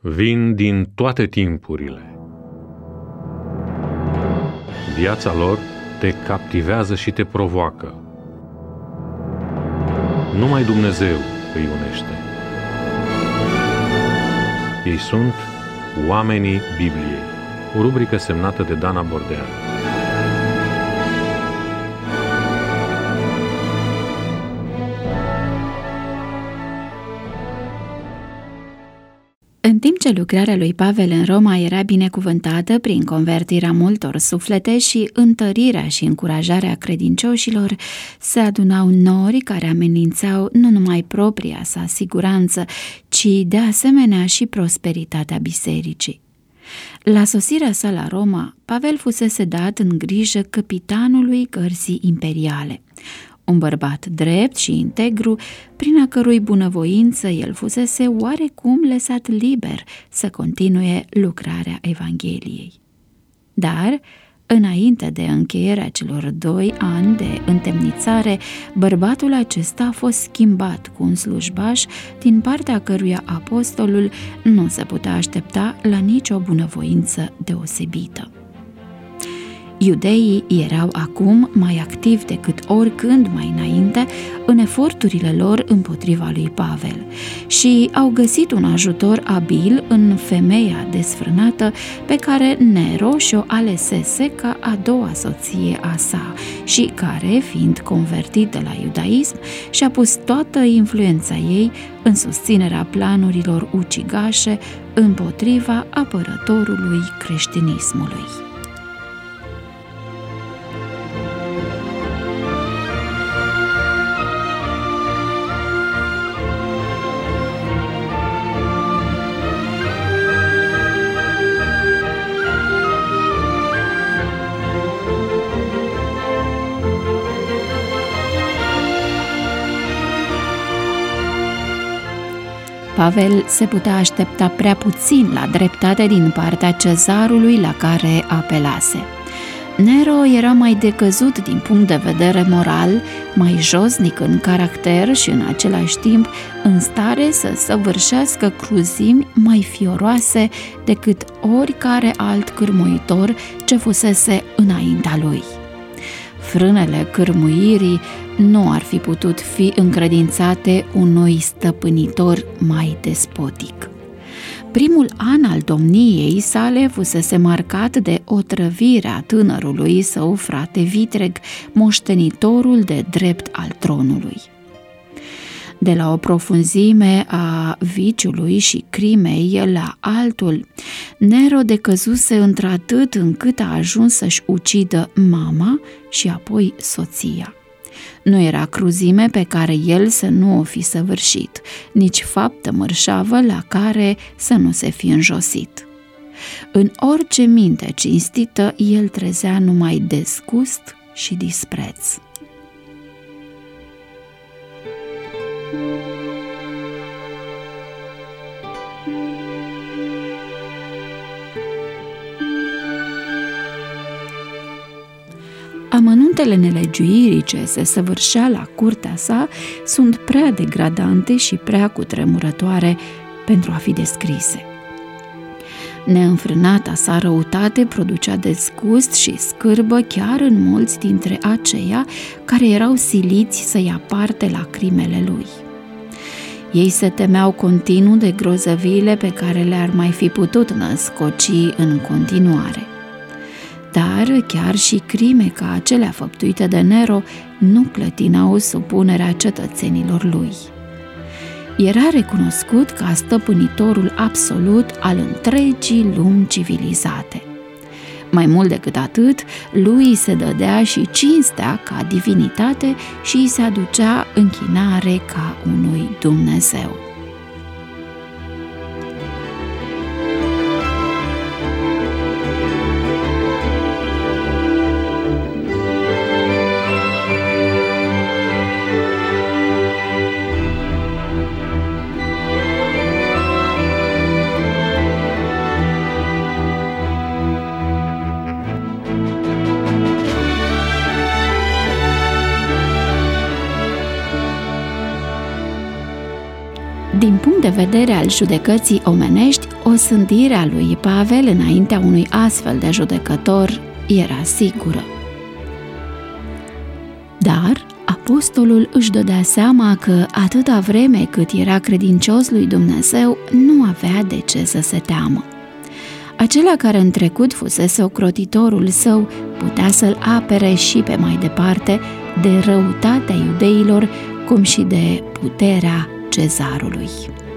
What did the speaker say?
vin din toate timpurile. Viața lor te captivează și te provoacă. Numai Dumnezeu îi unește. Ei sunt Oamenii Bibliei, o rubrică semnată de Dana Bordean. În timp ce lucrarea lui Pavel în Roma era binecuvântată prin convertirea multor suflete și întărirea și încurajarea credincioșilor, se adunau nori care amenințau nu numai propria sa siguranță, ci de asemenea și prosperitatea bisericii. La sosirea sa la Roma, Pavel fusese dat în grijă căpitanului gărzii imperiale, un bărbat drept și integru, prin a cărui bunăvoință el fusese oarecum lăsat liber să continue lucrarea Evangheliei. Dar, înainte de încheierea celor 2 ani de întemnițare, bărbatul acesta a fost schimbat cu un slujbaș din partea căruia apostolul nu se putea aștepta la nicio bunăvoință deosebită. Iudeii erau acum mai activi decât oricând mai înainte în eforturile lor împotriva lui Pavel și au găsit un ajutor abil în femeia desfrânată pe care Nero și-o alesese ca a doua soție a sa și care, fiind convertită la iudaism, și-a pus toată influența ei în susținerea planurilor ucigașe împotriva apărătorului creștinismului. Pavel se putea aștepta prea puțin la dreptate din partea cezarului la care apelase. Nero era mai decăzut din punct de vedere moral, mai josnic în caracter și în același timp în stare să săvârșească cruzimi mai fioroase decât oricare alt cârmuitor ce fusese înaintea lui. Frânele cârmuirii nu ar fi putut fi încredințate unui stăpânitor mai despotic. Primul an al domniei sale fusese marcat de otrăvirea tânărului său frate vitreg, moștenitorul de drept al tronului. De la o profunzime a viciului și crimei la altul, Nero decăzuse într-atât încât a ajuns să-și ucidă mama și apoi soția. Nu era cruzime pe care el să nu o fi săvârșit, nici faptă mărșavă la care să nu se fi înjosit. În orice minte cinstită, el trezea numai dezgust și dispreț. Amănuntele nelegiuirii ce se săvârșea la curtea sa sunt prea degradante și prea cutremurătoare pentru a fi descrise. Neînfrânata sa răutate producea dezgust și scârbă chiar în mulți dintre aceia care erau siliți să ia parte la crimele lui. Ei se temeau continuu de grozăviile pe care le-ar mai fi putut născoci în continuare. Dar chiar și crime ca acelea făptuite de Nero nu clătinau supunerea cetățenilor lui. Era recunoscut ca stăpânitorul absolut al întregii lumi civilizate. Mai mult decât atât, lui se dădea și cinstea ca divinitate și îi se aducea închinare ca unui Dumnezeu. de vedere al judecății omenești, osândirea lui Pavel înaintea unui astfel de judecător era sigură. Dar apostolul își dădea seama că atâta vreme cât era credincios lui Dumnezeu, nu avea de ce să se teamă. Acela care în trecut fusese ocrotitorul său putea să-l apere și pe mai departe de răutatea iudeilor, cum și de puterea cezarului.